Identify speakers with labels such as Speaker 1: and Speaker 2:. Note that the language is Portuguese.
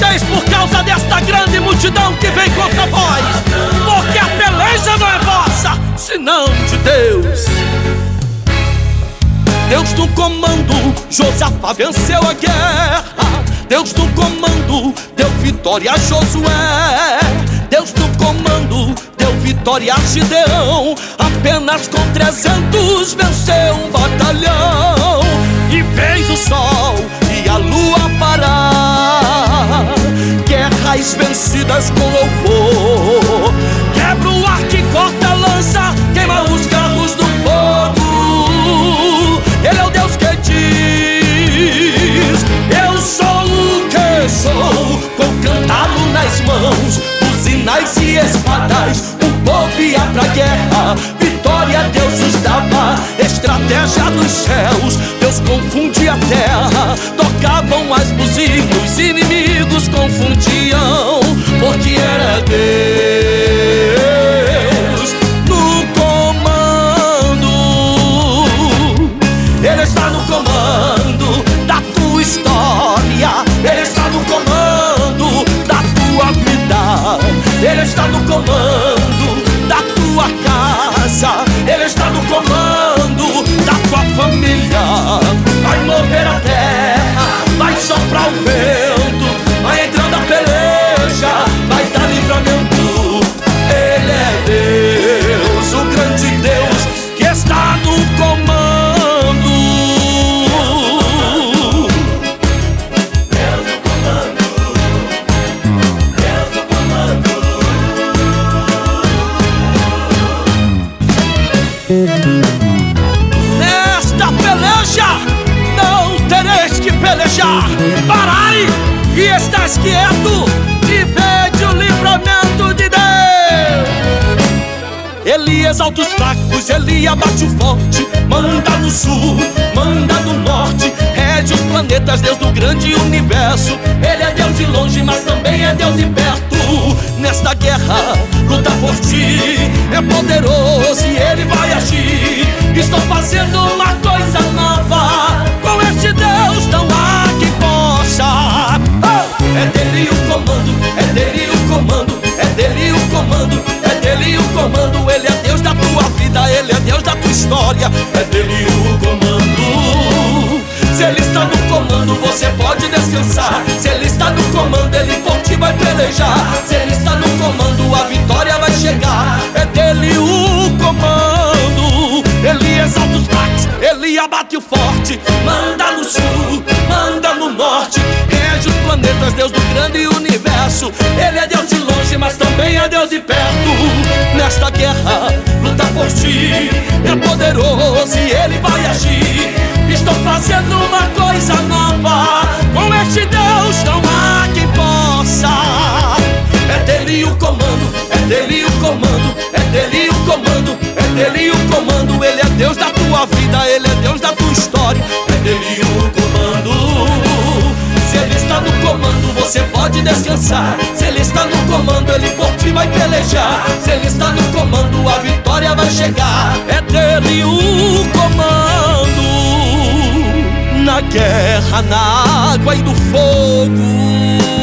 Speaker 1: temeis por causa desta grande multidão que vem contra vós, porque a peleja não é vossa, senão de Deus. Deus no comando, Josafá venceu a guerra. Deus no comando, deu vitória a Josué. Deus no comando, deu vitória a Gideão. Apenas com 300 venceu um batalhão. E fez o sol e a lua parar. Guerras vencidas com louvor. Quebra o arco e corta a lança, queima os carros do fogo. Ele é o Deus que diz: eu sou o que sou, com cantalo nas mãos, buzinas e espadas. O povo ia pra guerra, vitória Deus nos dava. Estratégia dos céus, Deus confundia a terra. Tocavam as buzinas, os inimigos confundiam, porque era Deus no comando. Ele está no comando da tua história. Ele está no comando da tua vida. Ele está no comando da tua casa. Ele está no comando da tua família. Vai mover a terra, vai soprar o vento, vai entrando a peleja, vai dar livramento. Ele é Deus, o grande Deus que está no comando. Deus no comando, Deus no comando. Nesta peleja não tereis que pelejar. Parai e estás quieto e vede o livramento de Deus. Ele exalta os fracos, ele abate o forte. Manda no sul, manda no norte, rege os planetas, Deus do grande universo. Ele é Deus de longe, mas também é Deus de perto. Nesta guerra, luta por ti, é poderoso e ele vai agir. Estou fazendo uma coisa nova, com este Deus não há quem possa. É dele o comando, é dele o comando, é dele o comando, é dele o comando. Ele é Deus da tua vida, ele é Deus da tua história, é dele o comando. Se ele está no comando, você pode descansar. Se ele está no comando, ele por ti vai pelejar. Se ele está no comando, a vitória vai chegar. É dele o comando. Ele exalta os fracos, ele abate o forte. Manda no sul, manda no norte, rege os planetas, Deus do grande universo. Ele é Deus de longe, mas também é Deus de perto. Nesta guerra, luta por ti, é poderoso e ele vai agir. Estou fazendo uma coisa nova, com este Deus não há quem possa. É dele o comando, é dele o comando, é dele o comando, é dele o comando. Ele é Deus da tua vida, ele é Deus da tua história, é dele o comando. Se ele está no comando, você pode descansar. Se ele está no comando, ele por ti vai pelejar. Se ele está no comando, a vitória vai chegar. É dele o comando. Na guerra, na água e no fogo.